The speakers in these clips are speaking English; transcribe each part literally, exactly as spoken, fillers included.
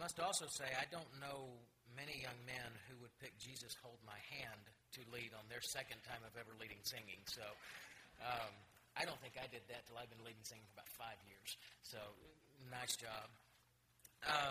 must also say I don't know many young men who would pick Jesus Hold My Hand to lead on their second time of ever leading singing. So um, I don't think I did that till I've been leading singing for about five years. So nice job. Um,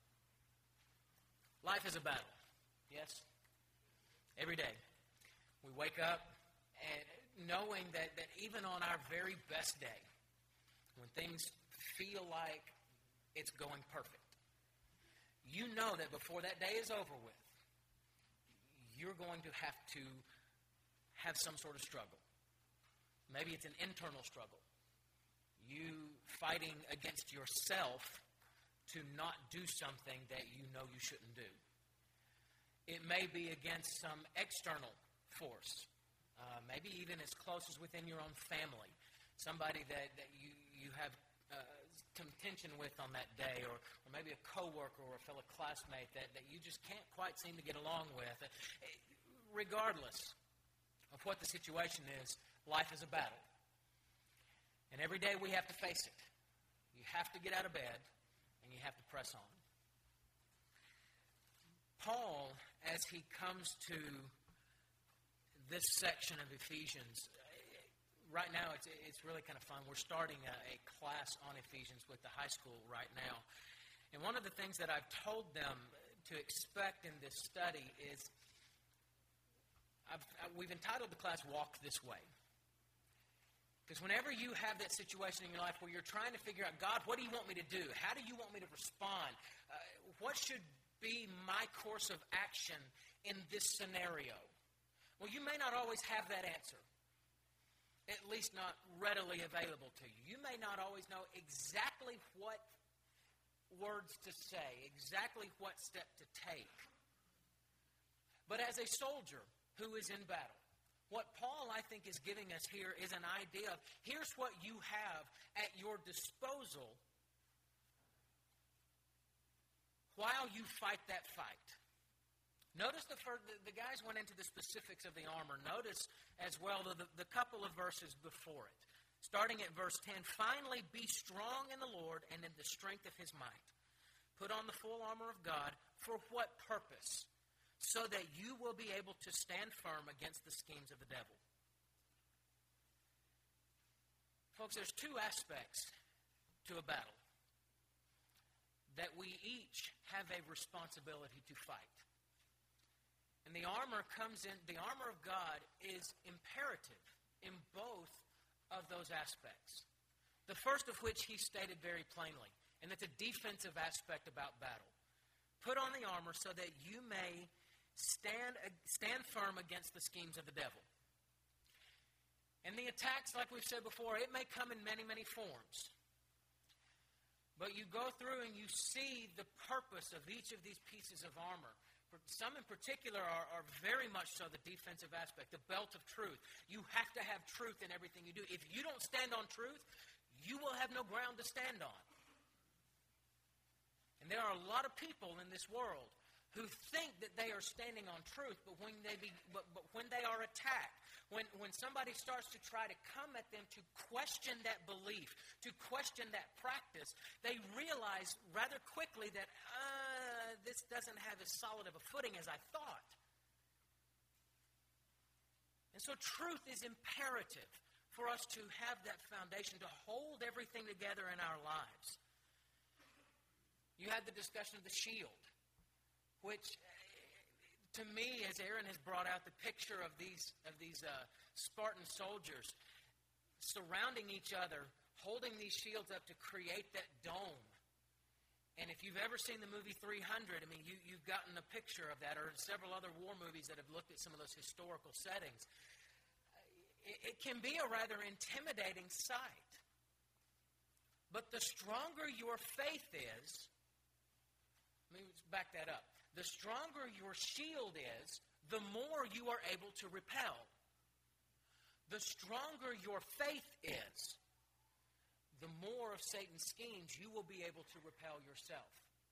life is a battle. Yes? Every day. We wake up and knowing that, that even on our very best day, when things feel like it's going perfect, you know that before that day is over with, you're going to have to have some sort of struggle. Maybe it's an internal struggle. You fighting against yourself to not do something that you know you shouldn't do. It may be against some external force, uh, maybe even as close as within your own family, somebody that, that you, you have uh, contention with on that day, or, or maybe a coworker or a fellow classmate that, that you just can't quite seem to get along with. Regardless of what the situation is, life is a battle. And every day we have to face it. You have to get out of bed, and you have to press on. Paul, as he comes to this section of Ephesians, right now it's it's really kind of fun. We're starting a, a class on Ephesians with the high school right now. And one of the things that I've told them to expect in this study is, I've, we've entitled the class Walk This Way. Because whenever you have that situation in your life where you're trying to figure out, God, what do you want me to do? How do you want me to respond? Uh, what should be my course of action in this scenario? Well, you may not always have that answer. At least not readily available to you. You may not always know exactly what words to say, exactly what step to take. But as a soldier who is in battle, what Paul, I think, is giving us here is an idea of, here's what you have at your disposal while you fight that fight. Notice the, first, the, the guys went into the specifics of the armor. Notice as well the, the, the couple of verses before it. Starting at verse ten, finally be strong in the Lord and in the strength of his might. Put on the full armor of God. For what purpose? So that you will be able to stand firm against the schemes of the devil. Folks, there's two aspects to a battle that we each have a responsibility to fight. And the armor comes in, the armor of God is imperative in both of those aspects. The first of which he stated very plainly, and it's a defensive aspect about battle. Put on the armor so that you may stand, stand firm against the schemes of the devil. And the attacks, like we've said before, it may come in many, many forms. But you go through and you see the purpose of each of these pieces of armor. Some in particular are, are very much so the defensive aspect, the belt of truth. You have to have truth in everything you do. If you don't stand on truth, you will have no ground to stand on. And there are a lot of people in this world who think that they are standing on truth, but when they be, but, but when they are attacked, when, when somebody starts to try to come at them to question that belief, to question that practice, they realize rather quickly that uh, this doesn't have as solid of a footing as I thought. And so truth is imperative for us to have that foundation, to hold everything together in our lives. You had the discussion of the shield, which to me, as Aaron has brought out the picture of these of these uh, Spartan soldiers surrounding each other, holding these shields up to create that dome. And if you've ever seen the movie three hundred, I mean, you, you've gotten a picture of that, or several other war movies that have looked at some of those historical settings. It, it can be a rather intimidating sight. But the stronger your faith is, let me back that up. The stronger your shield is, the more you are able to repel. The stronger your faith is, the more of Satan's schemes you will be able to repel yourself.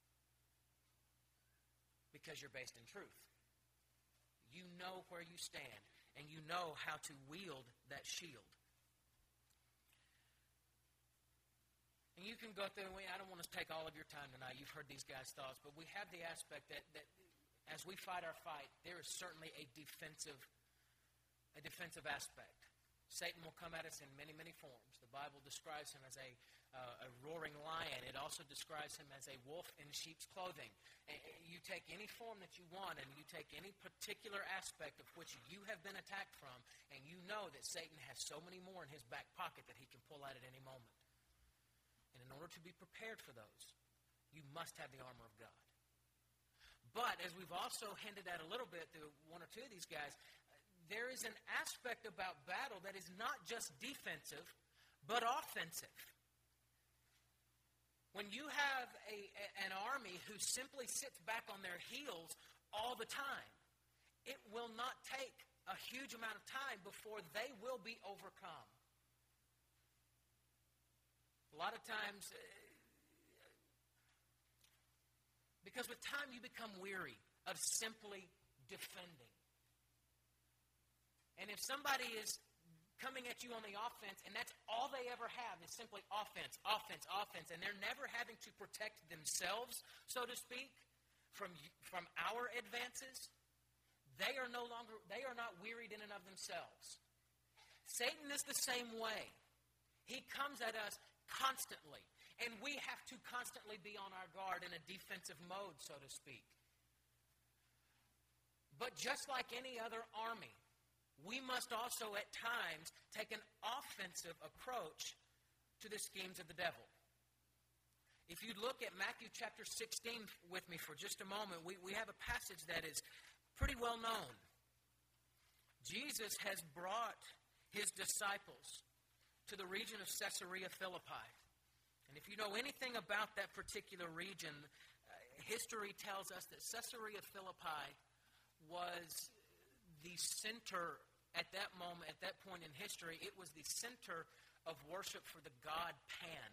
Because you're based in truth. You know where you stand, and you know how to wield that shield. And you can go through, and we, I don't want to take all of your time tonight. You've heard these guys' thoughts. But we have the aspect that, that as we fight our fight, there is certainly a defensive, a defensive aspect. Satan will come at us in many, many forms. The Bible describes him as a, uh, a roaring lion. It also describes him as a wolf in sheep's clothing. And you take any form that you want, and you take any particular aspect of which you have been attacked from, and you know that Satan has so many more in his back pocket that he can pull out at any moment. And in order to be prepared for those, you must have the armor of God. But as we've also hinted at a little bit through one or two of these guys, there is an aspect about battle that is not just defensive, but offensive. When you have a, a, an army who simply sits back on their heels all the time, it will not take a huge amount of time before they will be overcome. A lot of times, uh, because with time you become weary of simply defending. And if somebody is coming at you on the offense, and that's all they ever have is simply offense, offense, offense, and they're never having to protect themselves, so to speak, from, from our advances, they are no longer, they are not wearied in and of themselves. Satan is the same way. He comes at us constantly, and we have to constantly be on our guard in a defensive mode, so to speak. But just like any other army, we must also at times take an offensive approach to the schemes of the devil. If you look at Matthew chapter sixteen with me for just a moment, we, we have a passage that is pretty well known. Jesus has brought his disciples to the region of Caesarea Philippi. And if you know anything about that particular region, uh, history tells us that Caesarea Philippi was the center at that moment, at that point in history. It was the center of worship for the god Pan.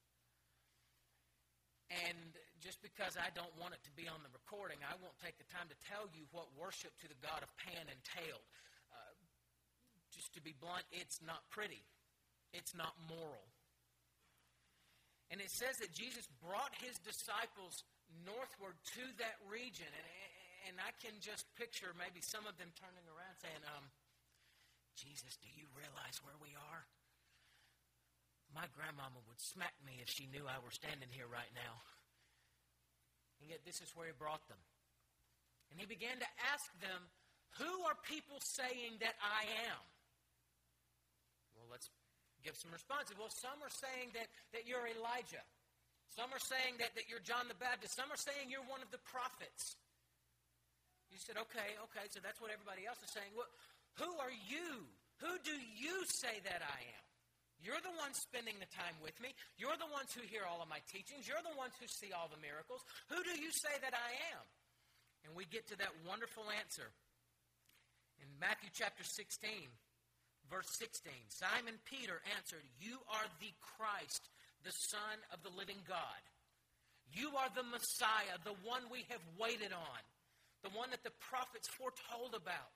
And just because I don't want it to be on the recording, I won't take the time to tell you what worship to the god of Pan entailed. Uh, just to be blunt, it's not pretty. It's not moral. And it says that Jesus brought his disciples northward to that region. And, and I can just picture maybe some of them turning around saying, um, Jesus, do you realize where we are? My grandmama would smack me if she knew I were standing here right now. And yet this is where he brought them. And he began to ask them, who are people saying that I am? Well, let's give some responses. Well, some are saying that, that you're Elijah. Some are saying that, that you're John the Baptist. Some are saying you're one of the prophets. You said, okay, okay, so that's what everybody else is saying. Well, who are you? Who do you say that I am? You're the ones spending the time with me. You're the ones who hear all of my teachings. You're the ones who see all the miracles. Who do you say that I am? And we get to that wonderful answer. In Matthew chapter sixteen, verse sixteen, Simon Peter answered, you are the Christ, the Son of the living God. You are the Messiah, the one we have waited on, the one that the prophets foretold about.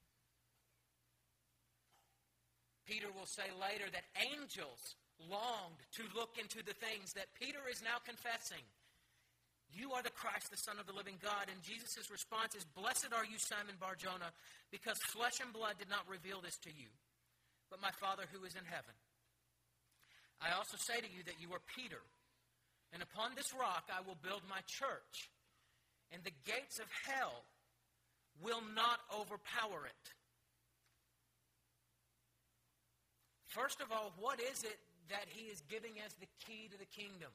Peter will say later that angels longed to look into the things that Peter is now confessing. You are the Christ, the Son of the living God. And Jesus' response is, blessed are you, Simon Bar-Jonah, because flesh and blood did not reveal this to you, but my Father who is in heaven. I also say to you that you are Peter, and upon this rock I will build my church, and the gates of hell will not overpower it. First of all, what is it that he is giving as the key to the kingdom?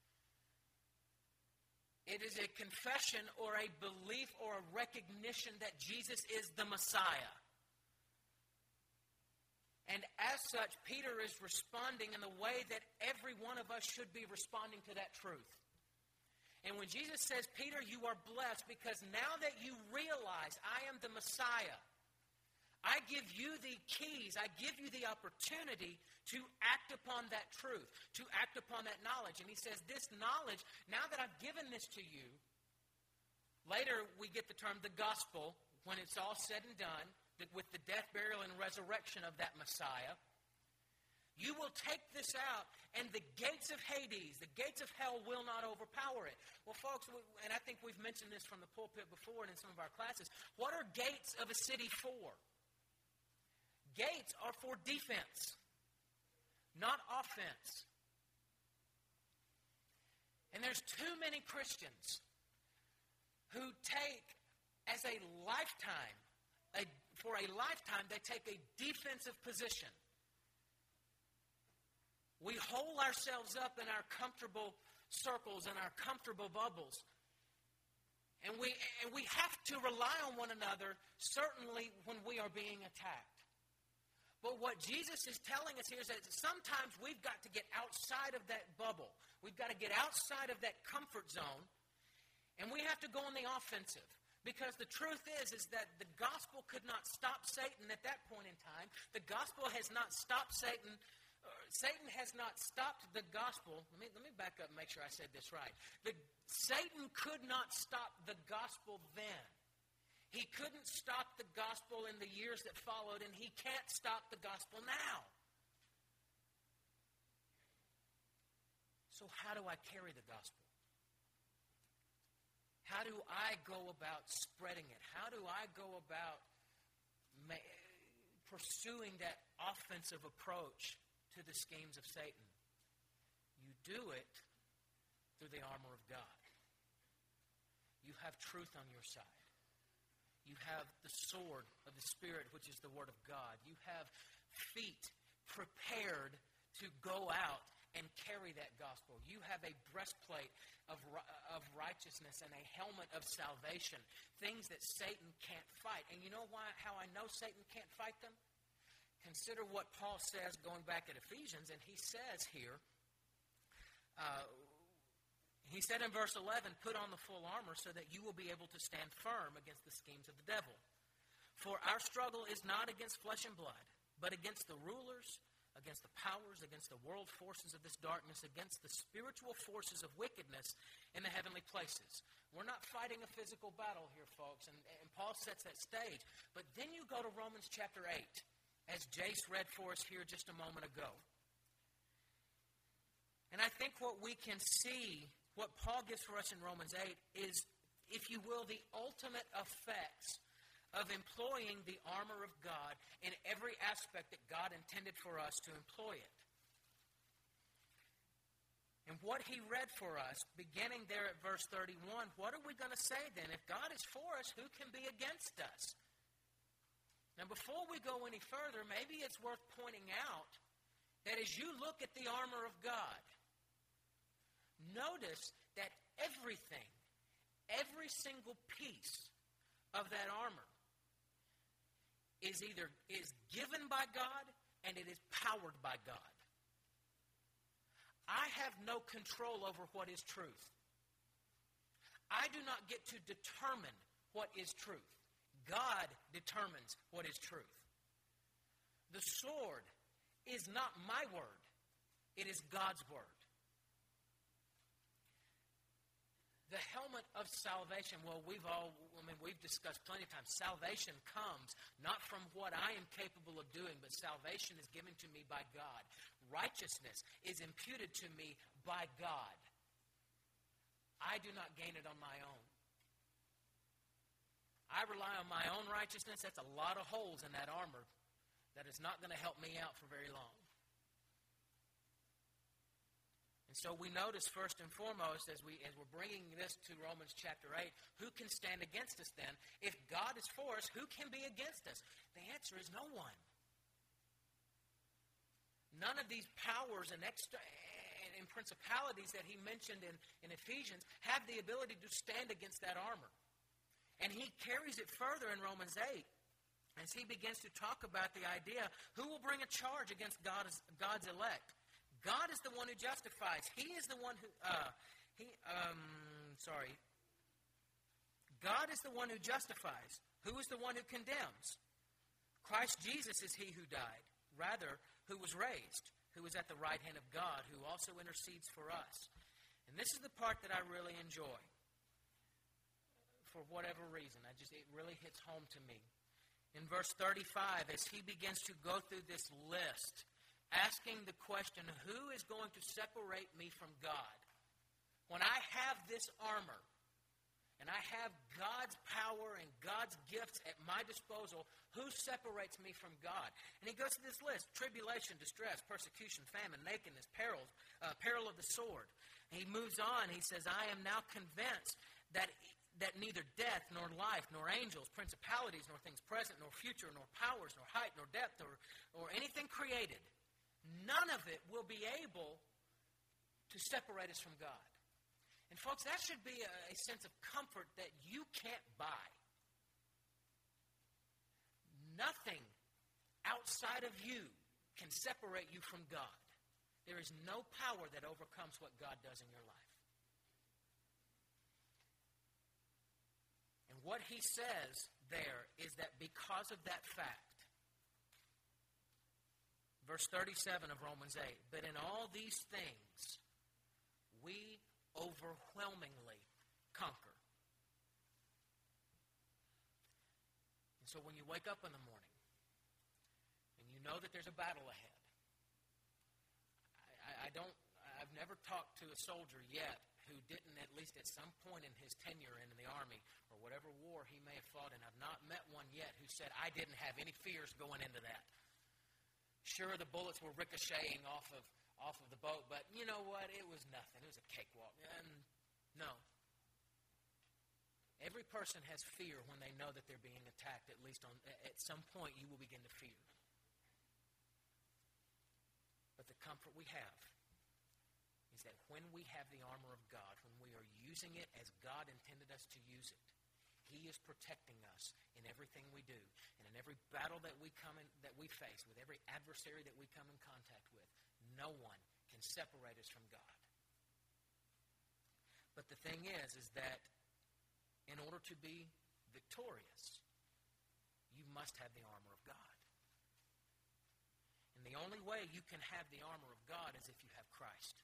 It is a confession or a belief or a recognition that Jesus is the Messiah. And as such, Peter is responding in the way that every one of us should be responding to that truth. And when Jesus says, Peter, you are blessed because now that you realize I am the Messiah, I give you the keys, I give you the opportunity to act upon that truth, to act upon that knowledge. And he says, this knowledge, now that I've given this to you, later we get the term the gospel, when it's all said and done, with the death, burial, and resurrection of that Messiah. You will take this out, and the gates of Hades, the gates of hell, will not overpower it. Well, folks, and I think we've mentioned this from the pulpit before and in some of our classes, what are gates of a city for? Gates are for defense, not offense. And there's too many Christians who take as a lifetime, a, for a lifetime, they take a defensive position. We hole ourselves up in our comfortable circles and our comfortable bubbles. And we, and we have to rely on one another, certainly when we are being attacked. But what Jesus is telling us here is that sometimes we've got to get outside of that bubble. We've got to get outside of that comfort zone, and we have to go on the offensive. Because the truth is, is that the gospel could not stop Satan at that point in time. The gospel has not stopped Satan. Satan has not stopped the gospel. Let me, let me back up and make sure I said this right. The, Satan could not stop the gospel then. He couldn't stop the gospel in the years that followed, and he can't stop the gospel now. So how do I carry the gospel? How do I go about spreading it? How do I go about ma- pursuing that offensive approach to the schemes of Satan? You do it through the armor of God. You have truth on your side. You have the sword of the Spirit, which is the Word of God. You have feet prepared to go out and carry that gospel. You have a breastplate of, of righteousness and a helmet of salvation, things that Satan can't fight. And you know why? How I know Satan can't fight them? Consider what Paul says going back at Ephesians, and he says here, uh, he said in verse eleven, put on the full armor so that you will be able to stand firm against the schemes of the devil. For our struggle is not against flesh and blood, but against the rulers, against the powers, against the world forces of this darkness, against the spiritual forces of wickedness in the heavenly places. We're not fighting a physical battle here, folks, and, and Paul sets that stage. But then you go to Romans chapter eight, as Jace read for us here just a moment ago. And I think what we can see, what Paul gives for us in Romans eight, is, if you will, the ultimate effects of employing the armor of God in every aspect that God intended for us to employ it. And what he read for us, beginning there at verse thirty-one, what are we going to say then? If God is for us, who can be against us? Now, before we go any further, maybe it's worth pointing out that as you look at the armor of God, notice that everything, every single piece of that armor is either is given by God and it is powered by God. I have no control over what is truth. I do not get to determine what is truth. God determines what is truth. The sword is not my word. It is God's word. The helmet of salvation, well, we've all, I mean, we've discussed plenty of times. Salvation comes not from what I am capable of doing, but salvation is given to me by God. Righteousness is imputed to me by God. I do not gain it on my own. I rely on my own righteousness. That's a lot of holes in that armor that is not going to help me out for very long. And so we notice first and foremost, as, we, as we're bringing this to Romans chapter eight, who can stand against us then? If God is for us, who can be against us? The answer is no one. None of these powers and, extra, and principalities that he mentioned in, in Ephesians have the ability to stand against that armor. And he carries it further in Romans eight as he begins to talk about the idea, who will bring a charge against God's, God's elect? God is the one who justifies. He is the one who, uh, he, um, sorry. God is the one who justifies. Who is the one who condemns? Christ Jesus is he who died. Rather, who was raised, who is at the right hand of God, who also intercedes for us. And this is the part that I really enjoy. For whatever reason, I just it really hits home to me. In verse thirty-five, as he begins to go through this list, asking the question, who is going to separate me from God? When I have this armor, and I have God's power and God's gifts at my disposal, who separates me from God? And he goes to this list: tribulation, distress, persecution, famine, nakedness, perils, uh, peril of the sword. And he moves on. He says, I am now convinced that that neither death, nor life, nor angels, principalities, nor things present, nor future, nor powers, nor height, nor depth, or, or anything created, none of it will be able to separate us from God. And folks, that should be a, a sense of comfort that you can't buy. Nothing outside of you can separate you from God. There is no power that overcomes what God does in your life. And what he says there is that because of that fact, verse thirty-seven of Romans eight, but in all these things we overwhelmingly conquer. And so when you wake up in the morning and you know that there's a battle ahead, I, I don't, I've never talked to a soldier yet who didn't, at least at some point in his tenure in the Army or whatever war he may have fought in, I've not met one yet who said, I didn't have any fears going into that. Sure, the bullets were ricocheting off of off of the boat, but you know what? It was nothing. It was a cakewalk. And no. Every person has fear when they know that they're being attacked. At least on at some point you will begin to fear. But the comfort we have is that when we have the armor of God, when we are using it as God intended us to use it, he is protecting us in everything we do. And in every battle that we come in, that we face, with every adversary that we come in contact with, no one can separate us from God. But the thing is, is that in order to be victorious, you must have the armor of God. And the only way you can have the armor of God is if you have Christ.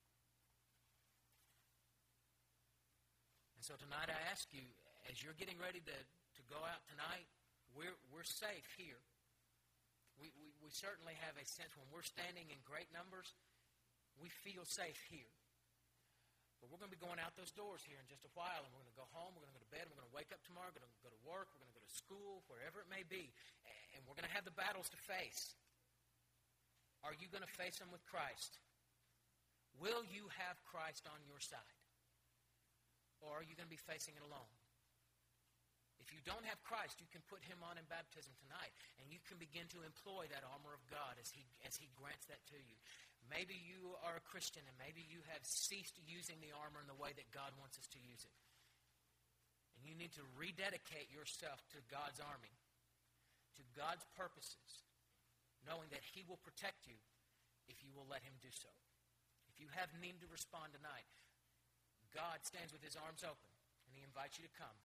And so tonight I ask you, as you're getting ready to, to go out tonight, we're we're safe here. We, we we certainly have a sense when we're standing in great numbers, we feel safe here. But we're going to be going out those doors here in just a while, and we're going to go home, we're going to go to bed, we're going to wake up tomorrow, we're going to go to work, we're going to go to school, wherever it may be, and we're going to have the battles to face. Are you going to face them with Christ? Will you have Christ on your side? Or are you going to be facing it alone? If you don't have Christ, you can put him on in baptism tonight, and you can begin to employ that armor of God as he as he grants that to you. Maybe you are a Christian, and maybe you have ceased using the armor in the way that God wants us to use it. And you need to rededicate yourself to God's army, to God's purposes, knowing that he will protect you if you will let him do so. If you have need to respond tonight, God stands with his arms open, and he invites you to come